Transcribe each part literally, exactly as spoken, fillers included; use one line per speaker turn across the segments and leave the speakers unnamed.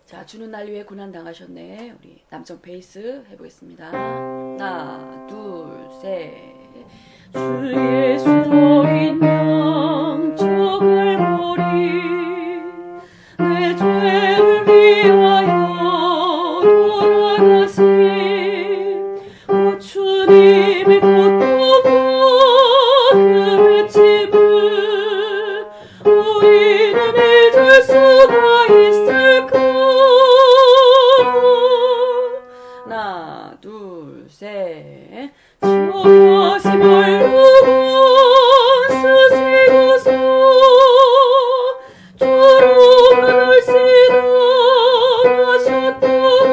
자, 주는 날 위해 고난 당하셨네. 우리 남성 베이스 해보겠습니다. 하나, 둘, 셋. 주 예수로 인양 저갈머리 내 죄를 위하여 돌아가신 오 주님의 고통과 그 외침을 우리는 잊을 수가 있을까? 하나, 둘, 셋. 다시 멸류관 쓰시고서 조롱을 시달하셨도다.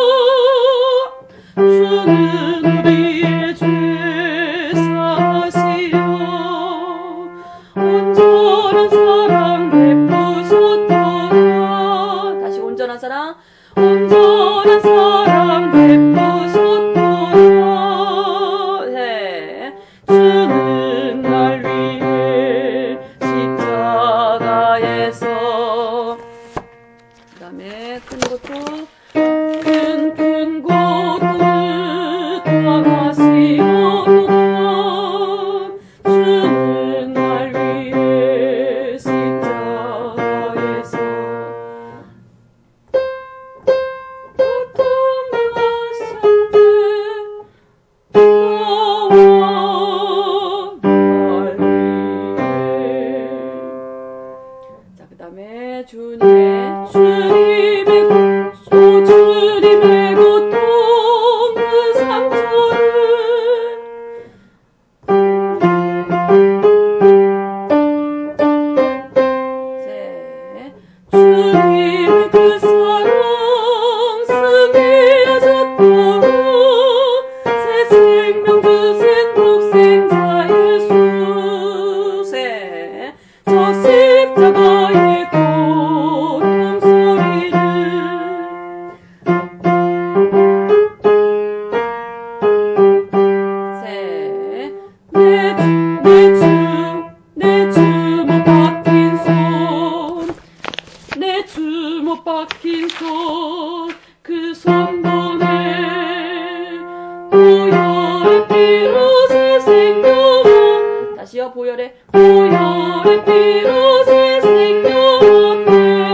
주는 우리의 죄 사하시려 온전한 사랑 베푸셨도다. 다시 온전한 사랑, 온전한 사랑 베푸셨도다. 주는 날 위해 십자가에서 그 다음에 큰 것도 큰 큰 것도 당하시려도다. 주는 날 위해 십자가에서 고통하셨네. 그 다음에 주님의 주님의 오 주님의 고통 그 상처를 셋 주님의 그 사랑 승리하셨도다. 새 생명 주신 독생자 예수 셋 저 십자가의 고통 소리를 셋 내 주 내 주 못 박힌 손 내 주 못 박힌 손 그 손보내 보혈의 피로 새 생명 다시요 보혈의 보혈의 피로 새 생명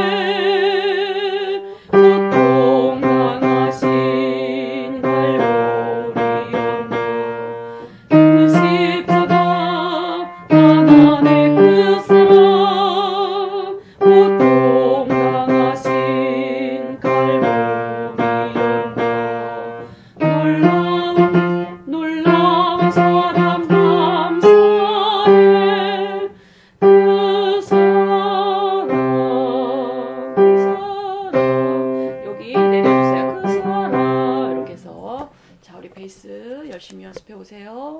얻네. 고통 당하신 갈보리였나 그 십자가 가난의 그 사랑 고통 당하신 갈보리였나 놀라운 놀라운 사랑 감사해. 그 사랑 그 사랑 여기 내려주세요. 그 사랑 이렇게 해서 자 우리 베이스 열심히 연습해 보세요.